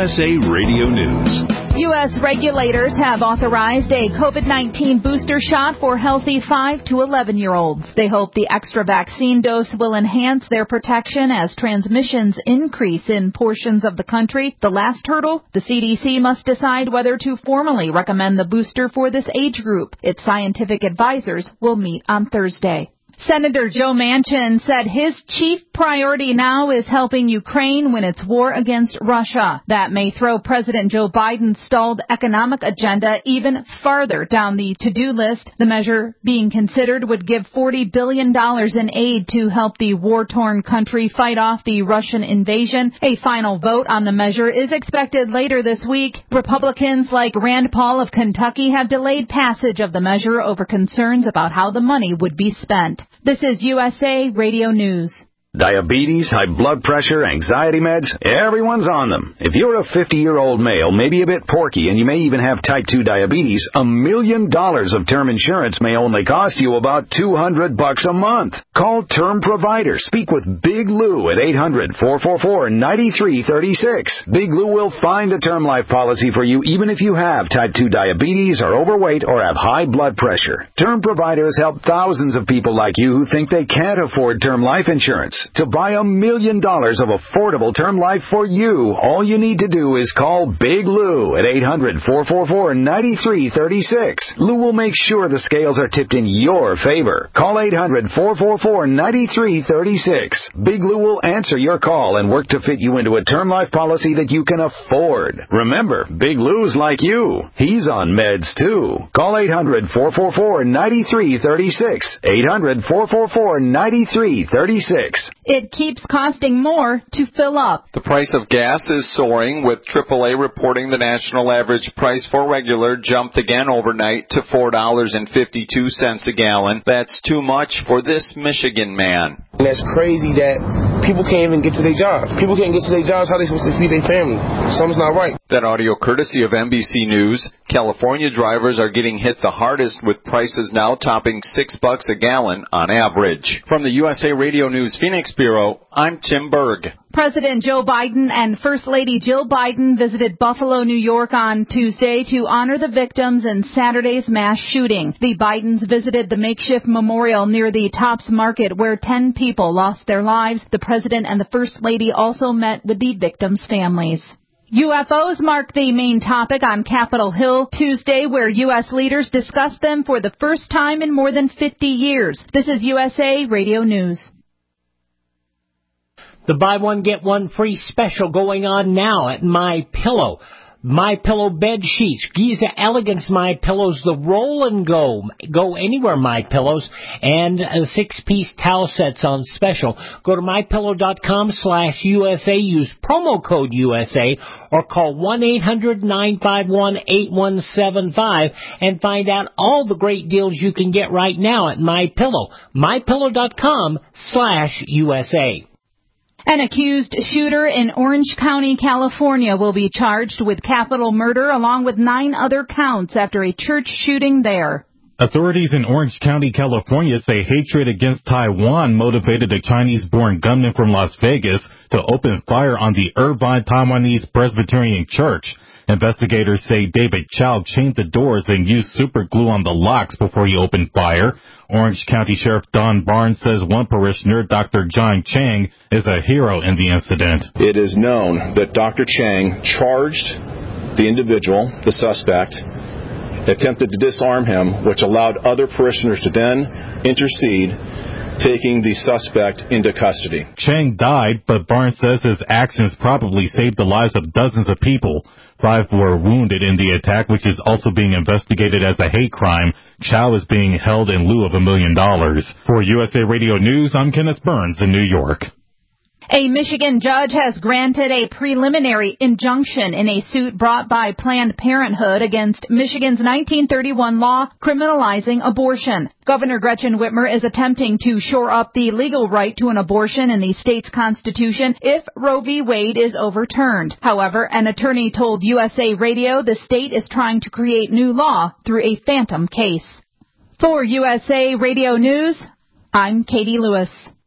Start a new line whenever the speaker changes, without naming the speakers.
USA Radio News.
U.S. regulators have authorized a COVID-19 booster shot for healthy 5 to 11-year-olds. They hope the extra vaccine dose will enhance their protection as transmissions increase in portions of the country. The last hurdle, the CDC must decide whether to formally recommend the booster for this age group. Its scientific advisors will meet on Thursday. Senator Joe Manchin said his chief priority now is helping Ukraine win its war against Russia. That may throw President Joe Biden's stalled economic agenda even farther down the to-do list. The measure being considered would give $40 billion in aid to help the war-torn country fight off the Russian invasion. A final vote on the measure is expected later this week. Republicans like Rand Paul of Kentucky have delayed passage of the measure over concerns about how the money would be spent. This is USA Radio News.
Diabetes, high blood pressure, anxiety meds, everyone's on them. If you're a 50-year-old male, maybe a bit porky, and you may even have type 2 diabetes, $1 million of term insurance may only cost you about $200 a month. Call Term Provider. Speak with Big Lou at 800-444-9336. Big Lou will find a term life policy for you even if you have type 2 diabetes, are overweight, or have high blood pressure. Term Providers help thousands of people like you who think they can't afford term life insurance. To buy $1 million of affordable term life for you, all you need to do is call Big Lou at 800-444-9336. Lou will make sure the scales are tipped in your favor. Call 800-444-9336. Big Lou will answer your call and work to fit you into a term life policy that you can afford. Remember, Big Lou's like you. He's on meds too. Call 800-444-9336. 800-444-9336.
It keeps costing more to fill up.
The price of gas is soaring, with AAA reporting the national average price for regular jumped again overnight to $4.52 a gallon. That's too much for this Michigan man.
And that's crazy that people can't even get to their jobs. People can't get to their jobs. How are they supposed to feed their family? Something's not right.
That audio courtesy of NBC News. California drivers are getting hit the hardest, with prices now topping $6 a gallon on average. From the USA Radio News Phoenix Bureau, I'm Tim Berg.
President Joe Biden and First Lady Jill Biden visited Buffalo, New York on Tuesday to honor the victims in Saturday's mass shooting. The Bidens visited the makeshift memorial near the Tops Market where 10 people lost their lives. The president and the First Lady also met with the victims' families. UFOs mark the main topic on Capitol Hill Tuesday, where U.S. leaders discussed them for the first time in more than 50 years. This is USA Radio News.
The buy one, get one free special going on now at MyPillow. MyPillow bed sheets, Giza Elegance MyPillows, the roll and go anywhere MyPillows, and 6-piece towel sets on special. Go to MyPillow.com/USA, use promo code USA, or call 1-800-951-8175 and find out all the great deals you can get right now at MyPillow. MyPillow.com/USA.
An accused shooter in Orange County, California, will be charged with capital murder along with 9 other counts after a church shooting there.
Authorities in Orange County, California say hatred against Taiwan motivated a Chinese-born gunman from Las Vegas to open fire on the Irvine Taiwanese Presbyterian Church. Investigators say David Chow chained the doors and used super glue on the locks before he opened fire. Orange County Sheriff Don Barnes says one parishioner, Dr. John Chang, is a hero in the incident.
It is known that Dr. Chang charged the individual, the suspect, attempted to disarm him, which allowed other parishioners to then intercede, taking the suspect into custody.
Chang died, but Barnes says his actions probably saved the lives of dozens of people. 5 were wounded in the attack, which is also being investigated as a hate crime. Chow is being held in lieu of $1 million. For USA Radio News, I'm Kenneth Burns in New York.
A Michigan judge has granted a preliminary injunction in a suit brought by Planned Parenthood against Michigan's 1931 law criminalizing abortion. Governor Gretchen Whitmer is attempting to shore up the legal right to an abortion in the state's constitution if Roe v. Wade is overturned. However, an attorney told USA Radio the state is trying to create new law through a phantom case. For USA Radio News, I'm Katie Lewis.